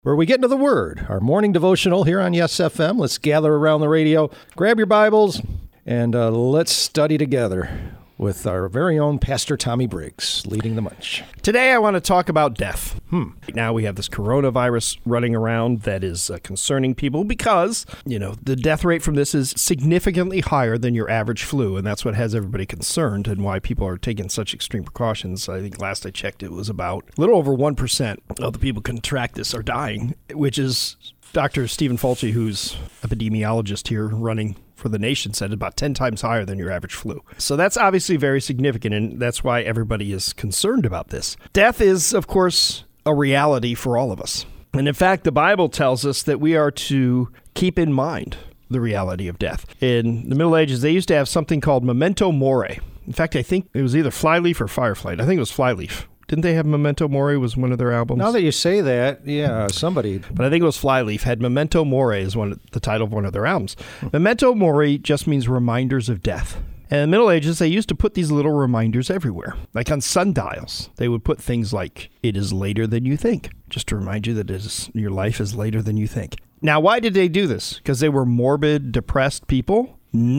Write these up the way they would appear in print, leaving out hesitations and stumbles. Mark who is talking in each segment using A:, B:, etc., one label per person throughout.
A: where we get into the Word, our morning devotional here on Yes FM. Let's gather around the radio, grab your Bibles, and let's study together with our very own Pastor Tommy Briggs leading the munch.
B: Today I want to talk about death. Right now we have this coronavirus running around that is concerning people because, the death rate from this is significantly higher than your average flu, and that's what has everybody concerned and why people are taking such extreme precautions. I think last I checked it was about a little over 1% of the people who contract this are dying, which is Dr. Stephen Fauci, who's epidemiologist here running for the nation, said about 10 times higher than your average flu. So that's obviously very significant, and that's why everybody is concerned about this. Death is, of course, a reality for all of us. And in fact, the Bible tells us that we are to keep in mind the reality of death. In the Middle Ages, they used to have something called memento mori. In fact, I think it was either Flyleaf or Fireflight. I think it was Flyleaf. Didn't they have Memento Mori was one of their albums?
A: Now that you say that, yeah, somebody.
B: But I think it was Flyleaf had Memento Mori as the title of one of their albums. Memento Mori just means reminders of death. And in the Middle Ages, they used to put these little reminders everywhere. Like on sundials, they would put things like, "It is later than you think," just to remind you that your life is later than you think. Now, why did they do this? Because they were morbid, depressed people?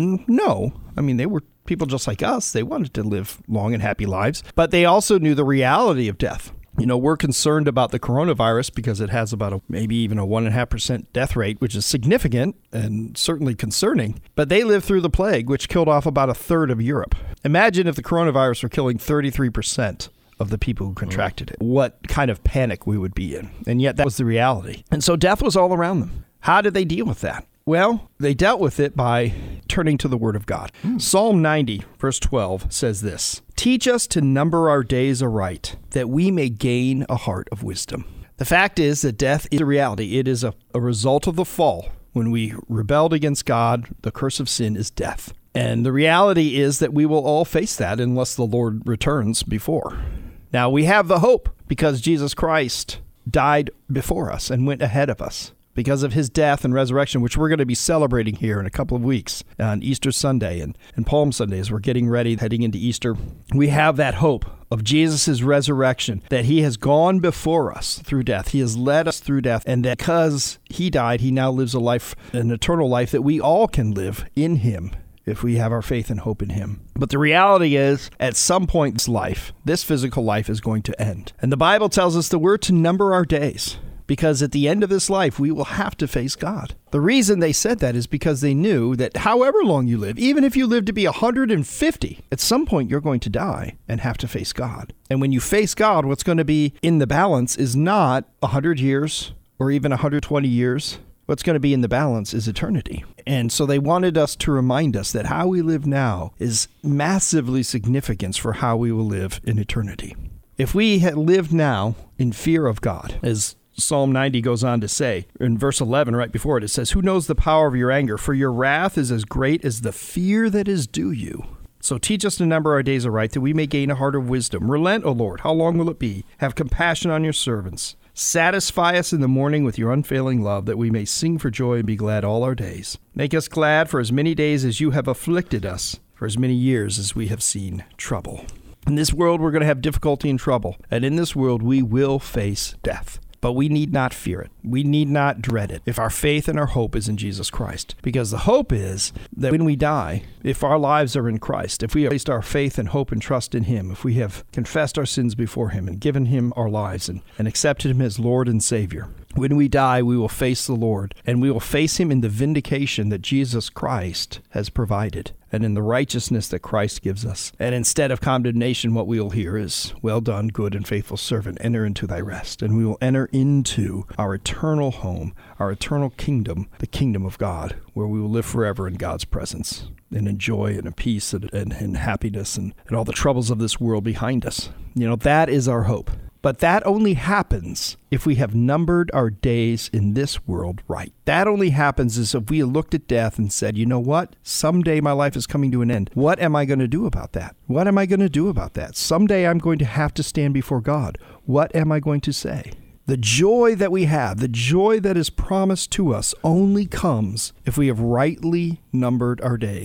B: No. I mean, they were people just like us. They wanted to live long and happy lives, but they also knew the reality of death. We're concerned about the coronavirus because it has about maybe even a 1.5% death rate, which is significant and certainly concerning. But they lived through the plague, which killed off about a third of Europe. Imagine if the coronavirus were killing 33% of the people who contracted it. What kind of panic we would be in. And yet that was the reality. And so death was all around them. How did they deal with that? Well, they dealt with it by turning to the Word of God. Psalm 90, verse 12 says this, "Teach us to number our days aright, that we may gain a heart of wisdom." The fact is that death is a reality. It is a result of the fall. When we rebelled against God, the curse of sin is death. And the reality is that we will all face that unless the Lord returns before. Now, we have the hope because Jesus Christ died before us and went ahead of us. Because of his death and resurrection, which we're going to be celebrating here in a couple of weeks on Easter Sunday and Palm Sunday as we're getting ready, heading into Easter, we have that hope of Jesus' resurrection, that he has gone before us through death. He has led us through death, and that because he died, he now lives a life, an eternal life that we all can live in him if we have our faith and hope in him. But the reality is, at some point in this life, this physical life is going to end. And the Bible tells us that we're to number our days, because at the end of this life, we will have to face God. The reason they said that is because they knew that however long you live, even if you live to be 150, at some point you're going to die and have to face God. And when you face God, what's going to be in the balance is not 100 years or even 120 years. What's going to be in the balance is eternity. And so they wanted us to remind us that how we live now is massively significant for how we will live in eternity. If we had lived now in fear of God, as Psalm 90 goes on to say, in verse 11, right before it, it says, "Who knows the power of your anger? For your wrath is as great as the fear that is due you. So teach us to number our days aright, that we may gain a heart of wisdom. Relent, O Lord, how long will it be? Have compassion on your servants. Satisfy us in the morning with your unfailing love, that we may sing for joy and be glad all our days. Make us glad for as many days as you have afflicted us, for as many years as we have seen trouble." In this world, we're going to have difficulty and trouble. And in this world, we will face death. But we need not fear it. We need not dread it if our faith and our hope is in Jesus Christ. Because the hope is that when we die, if our lives are in Christ, if we have placed our faith and hope and trust in him, if we have confessed our sins before him and given him our lives and accepted him as Lord and Savior, when we die, we will face the Lord, and we will face him in the vindication that Jesus Christ has provided, and in the righteousness that Christ gives us. And instead of condemnation, what we will hear is, "Well done, good and faithful servant, enter into thy rest." And we will enter into our eternal home, our eternal kingdom, the kingdom of God, where we will live forever in God's presence and in joy and in peace and happiness and all the troubles of this world behind us. That is our hope. But that only happens if we have numbered our days in this world right. That only happens as if we looked at death and said, you know what? Someday my life is coming to an end. What am I going to do about that? What am I going to do about that? Someday I'm going to have to stand before God. What am I going to say? The joy that we have, the joy that is promised to us only comes if we have rightly numbered our days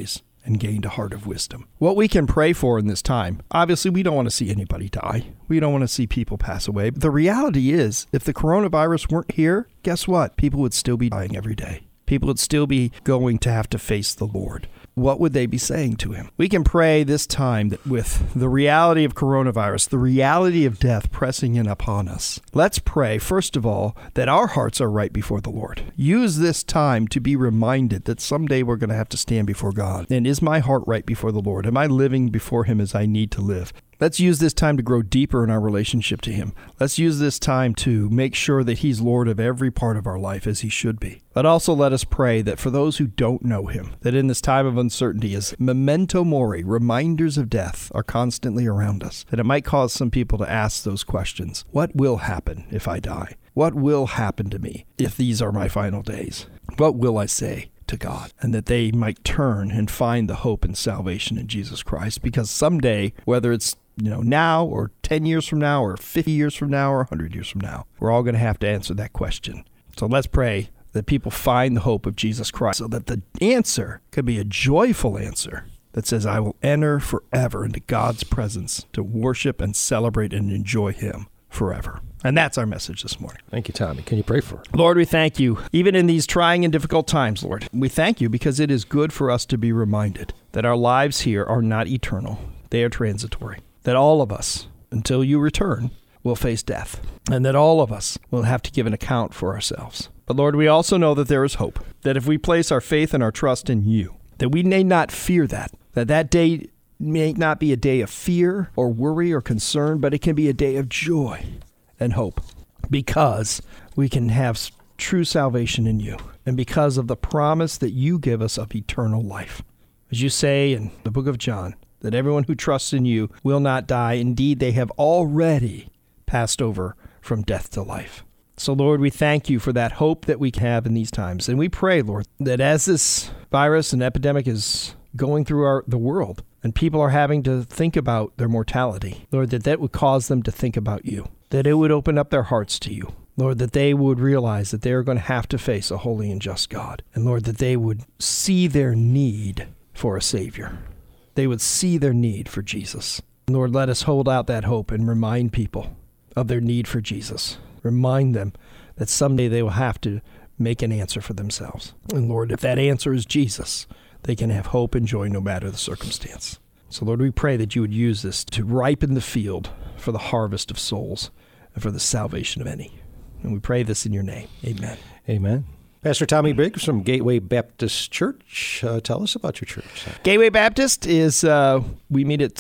B: and gained a heart of wisdom. What we can pray for in this time, obviously we don't want to see anybody die. We don't want to see people pass away. But the reality is, if the coronavirus weren't here, guess what? People would still be dying every day. People would still be going to have to face the Lord. What would they be saying to him? We can pray this time that with the reality of coronavirus, the reality of death pressing in upon us, let's pray, first of all, that our hearts are right before the Lord. Use this time to be reminded that someday we're going to have to stand before God. And is my heart right before the Lord? Am I living before him as I need to live? Let's use this time to grow deeper in our relationship to him. Let's use this time to make sure that he's Lord of every part of our life as he should be. But also let us pray that for those who don't know him, that in this time of uncertainty, as memento mori, reminders of death, are constantly around us, that it might cause some people to ask those questions. What will happen if I die? What will happen to me if these are my final days? What will I say to God? And that they might turn and find the hope and salvation in Jesus Christ, because someday, whether it's now or 10 years from now or 50 years from now or 100 years from now, we're all going to have to answer that question. So let's pray that people find the hope of Jesus Christ so that the answer could be a joyful answer that says, I will enter forever into God's presence to worship and celebrate and enjoy him forever. And that's our message this morning.
A: Thank you, Tommy. Can you pray for it?
B: Lord, we thank you. Even in these trying and difficult times, Lord, we thank you because it is good for us to be reminded that our lives here are not eternal. They are transitory. That all of us, until you return, will face death. And that all of us will have to give an account for ourselves. But Lord, we also know that there is hope. That if we place our faith and our trust in you, that we may not fear that day may not be a day of fear or worry or concern, but it can be a day of joy and hope, because we can have true salvation in you, and because of the promise that you give us of eternal life. As you say in the book of John, that everyone who trusts in you will not die. Indeed, they have already passed over from death to life. So, Lord, we thank you for that hope that we have in these times. And we pray, Lord, that as this virus and epidemic is going through the world, and people are having to think about their mortality, Lord, that would cause them to think about you, that it would open up their hearts to you. Lord, that they would realize that they are going to have to face a holy and just God. And Lord, that they would see their need for a Savior. They would see their need for Jesus. Lord, let us hold out that hope and remind people of their need for Jesus. Remind them that someday they will have to make an answer for themselves. And Lord, if that answer is Jesus, they can have hope and joy no matter the circumstance. So Lord, we pray that you would use this to ripen the field for the harvest of souls and for the salvation of any. And we pray this in your name. Amen.
A: Amen. Pastor Tommy Briggs from Gateway Baptist Church. Tell us about your church.
B: Gateway Baptist is, we meet at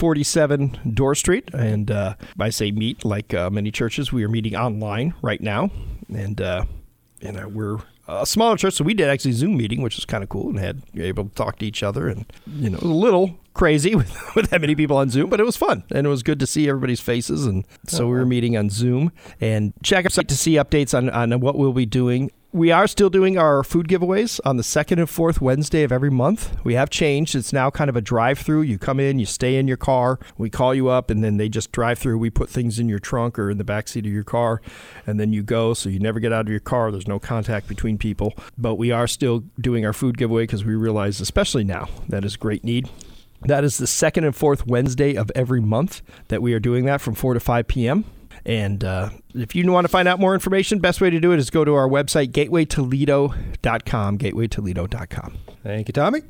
B: 6047 Dorr Street. And I say meet, like many churches, we are meeting online right now. And we're a smaller church, so we did actually Zoom meeting, which was kind of cool, and you're able to talk to each other. And, it was a little crazy with that many people on Zoom, but it was fun. And it was good to see everybody's faces. And so we were meeting on Zoom. And check our site to see updates on what we'll be doing. We are still doing our food giveaways on the second and fourth Wednesday of every month. We have changed. It's now kind of a drive-through. You come in, you stay in your car. We call you up, and then they just drive through. We put things in your trunk or in the backseat of your car, and then you go. So you never get out of your car. There's no contact between people. But we are still doing our food giveaway because we realize, especially now, that is great need. That is the second and fourth Wednesday of every month that we are doing that from 4 to 5 p.m. And if you want to find out more information, best way to do it is go to our website, gatewaytoledo.com, gatewaytoledo.com.
A: Thank you, Tommy.